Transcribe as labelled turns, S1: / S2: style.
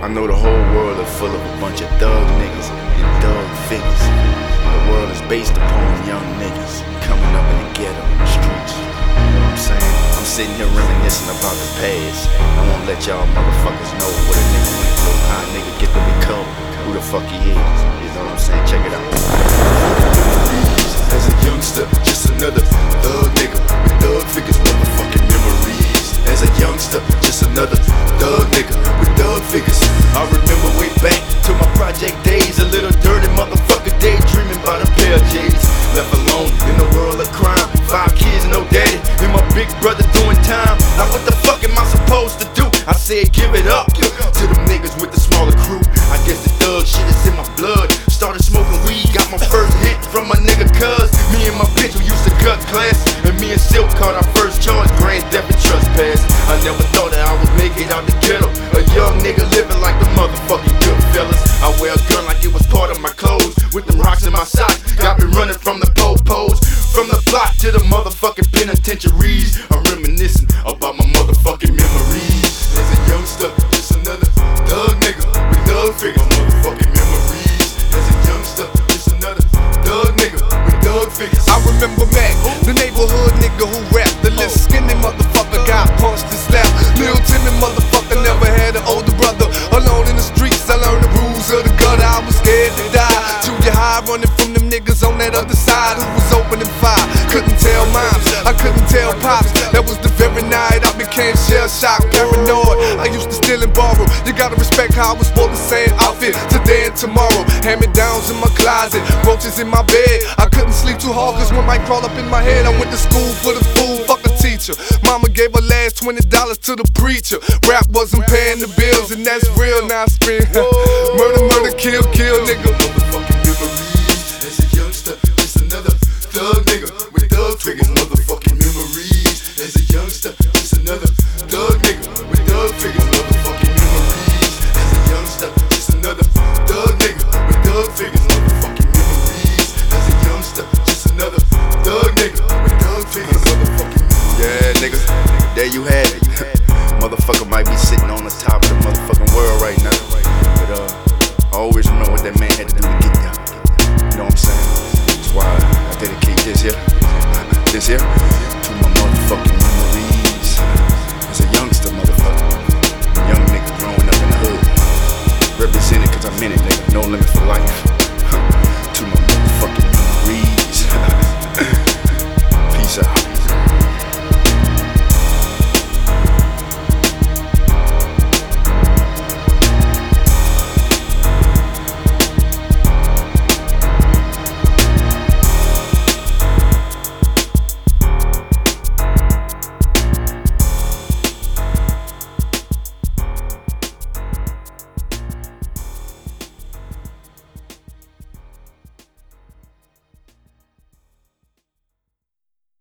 S1: I know the whole world is full of a bunch of thug niggas and thug figures. The world is based upon young niggas coming up in the ghetto in the streets. You know what I'm saying? I'm sitting here reminiscing about the past. I won't let y'all motherfuckers know what a nigga went through, how a nigga get to become who the fuck he is. You know what I'm saying? Check it out.
S2: As a youngster, just another thug nigga with thug figures, motherfucking memories. As a youngster, just another thug nigga with thug figures. I remember way back to my project days, a little dirty motherfucker daydreaming about a pair of J's. Left alone in the world of crime, 5 kids, no daddy, and my big brother doing time. Now what the fuck am I supposed to do? I said give it up to them niggas with the smaller crew. I guess the thug shit is in my blood. Started smoking weed, got my first hit from my nigga cuz. Me and my bitch who used to cut class, and me and Silk caught our first charge, grand theft and trespass. I never thought that I would make it out the ghetto, a young nigga living like the motherfucking good fellas. I wear a gun like it was part of my clothes, with them rocks in my socks. Got me running from the po-pos, from the block to the motherfucking penitentiaries. I'm reminiscing about my motherfucking memories. As a youngster, just another thug nigga with thug figures, motherfucking memories. As a youngster, just another thug nigga with thug figures.
S3: I remember Mac, the neighborhood nigga who rapped. The little skinny motherfucker got punched and slapped. Lil Timmy motherfucker never had an older brother. Alone in the streets, I learned the rules of the gutter. I was scared to die. Junior high, running from them niggas on that other side who was opening fire. Couldn't tell moms, I couldn't tell pops. That was the very night I became shell-shocked, paranoid. I used to steal and borrow. You gotta respect how I was sporting the same outfit today and tomorrow. Hand-me-downs in my closet, roaches in my bed. I couldn't sleep too hard cause one might crawl up in my head. I went to school for the food, fuck a teacher. Mama gave her last $20 to the preacher. Rap wasn't paying the bills and that's real, now I scream murder, murder, kill, kill, nigga.